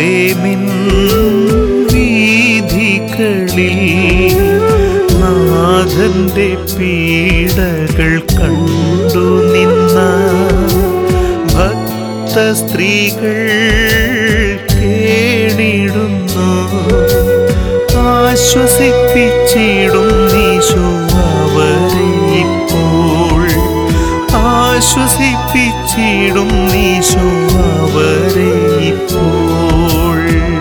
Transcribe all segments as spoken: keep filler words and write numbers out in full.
യെരൂശലേമിൻ വീഥികളിൽ നാഥന്റെ പീഡകൾ കണ്ടു നിന്ന ഭക്ത സ്ത്രീകൾ കേണിടുന്നു. ആശ്വസിപ്പിച്ചിടും ഈശോ അവരെ ഇപ്പോൾ, ആശ്വസിപ്പിച്ചിടും ഈശോ അവരെ ഇപ്പോൾ.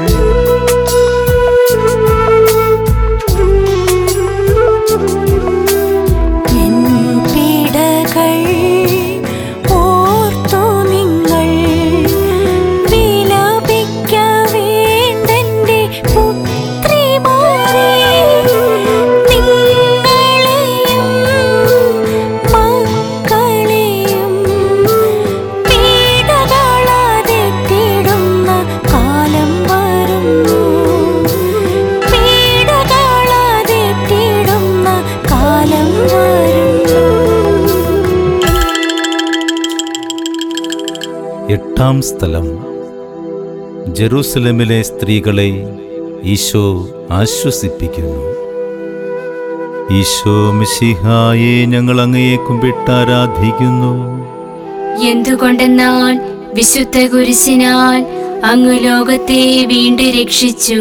എട്ടാം സ്ഥലം. ജെറൂസലേമിലെ സ്ത്രീകളെ ഈശോ ആശ്വസിപ്പിക്കുന്നു. ഈശോ മിശിഹായെ ഞങ്ങൾ അങ്ങയെ കുമ്പിട്ടാരാധിക്കുന്നു. എന്തുകൊണ്ടെന്നാൽ വിശുദ്ധ കുരിശിനാൽ അങ്ങ് ലോകത്തെ വീണ്ടും രക്ഷിച്ചു.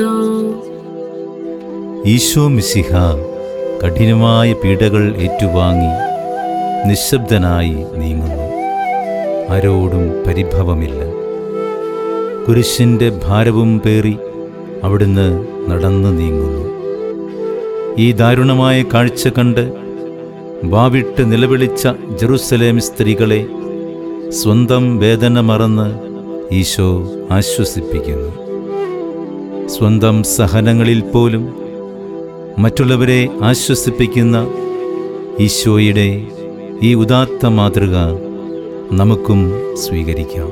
ഈശോ മിശിഹ കഠിനമായ പീഡകൾ ഏറ്റുവാങ്ങി നിശബ്ദനായി നീങ്ങുന്നു. ആരോടും പരിഭവമില്ല. കുരിശിൻ്റെ ഭാരവും പേറി അവിടുന്ന് നടന്നു നീങ്ങുന്നു. ഈ ദാരുണമായ കാഴ്ച കണ്ട് വാവിട്ട് നിലവിളിച്ച ജെറൂസലേം സ്ത്രീകളെ സ്വന്തം വേദന മറന്ന് ഈശോ ആശ്വസിപ്പിക്കുന്നു. സ്വന്തം സഹനങ്ങളിൽ പോലും മറ്റുള്ളവരെ ആശ്വസിപ്പിക്കുന്ന ഈശോയുടെ ഈ ഉദാത്ത മാതൃക നമുക്കും സ്വീകരിക്കാം.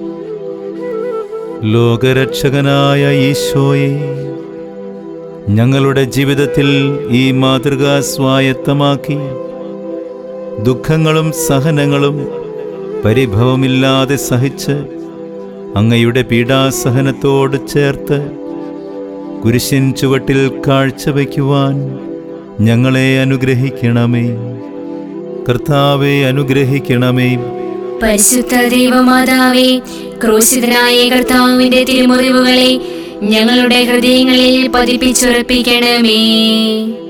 ലോകരക്ഷകനായ ഈശോയെ, ഞങ്ങളുടെ ജീവിതത്തിൽ ഈ മാതൃക സ്വായത്തമാക്കി ദുഃഖങ്ങളും സഹനങ്ങളും പരിഭവമില്ലാതെ സഹിച്ച് അങ്ങയുടെ പീഡാസഹനത്തോട് ചേർത്ത് കുരിശിൻ ചുവട്ടിൽ കാഴ്ചവെക്കുവാൻ ഞങ്ങളെ അനുഗ്രഹിക്കണമേ. കർത്താവെ, അനുഗ്രഹിക്കണമേ. പരിശുദ്ധ ദൈവമാതാവേ, ക്രൂശിതനായ കർത്താവിന്റെ തിരുമുറിവുകളെ ഞങ്ങളുടെ ഹൃദയങ്ങളിൽ പതിപ്പിച്ചുറപ്പിക്കണമേ.